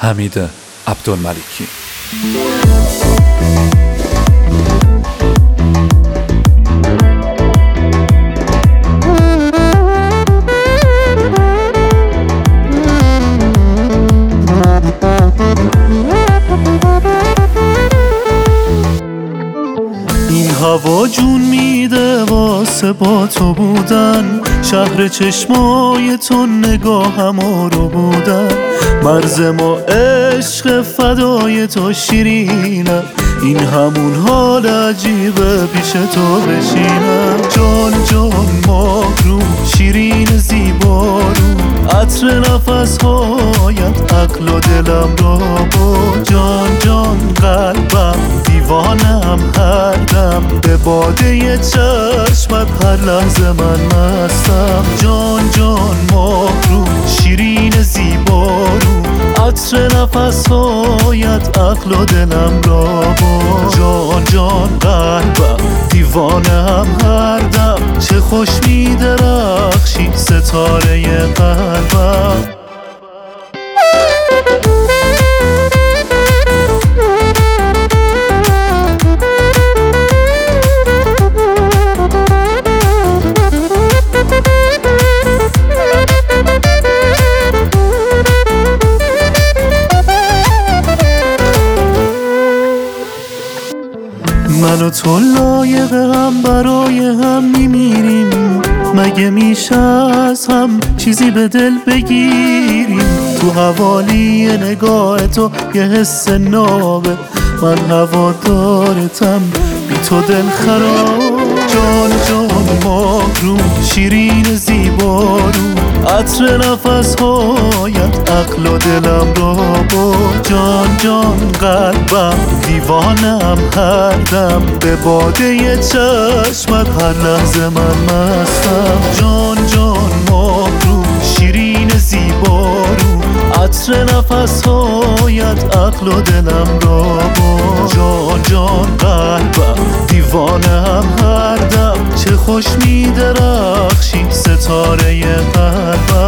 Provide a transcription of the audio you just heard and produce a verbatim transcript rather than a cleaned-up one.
حمید عبدالملکی. این هوا جون میده واسه با تو بودن، شهر چشمای تو نگاهم رو بودن، مرز ما عشق فدای تو شیرینم، این همون حال عجیبه پیش تو بشینم. جان جان ماهرو شیرین زیبارو، عطر نفس هایت عقل و دلم را با. جان جان قلبم دیوانم هر دم، به باده چشمت هر لحظه من مستم. جان جان ماهرو شیرین زیبارو، عطر نفس هایت عقل و دلم را با. جان جان قلبم دیوانم هر دم، چه خوش می درخشی ستاره قلبم. من و تو لایق هم برای هم میمیریم، مگه میشه از هم چیزی به دل بگیریم؟ تو حوالی نگاه تو یه حس نابه، من هوادارتم بی تو دل خراب. جان جان ماهرو شیرین زیبارو، عطر نفس هایت عقل و دلم را با. جان جان قلبم دیوانم هر دم، به باده چشمت هر لحظه من مستم. جان جان ماهرو شیرین زیبارو، عطر نفس هایت عقل و دلم را با. جان جان قلبم دیوانم هر دم، چه خوش می درخشی ستاره قلبم.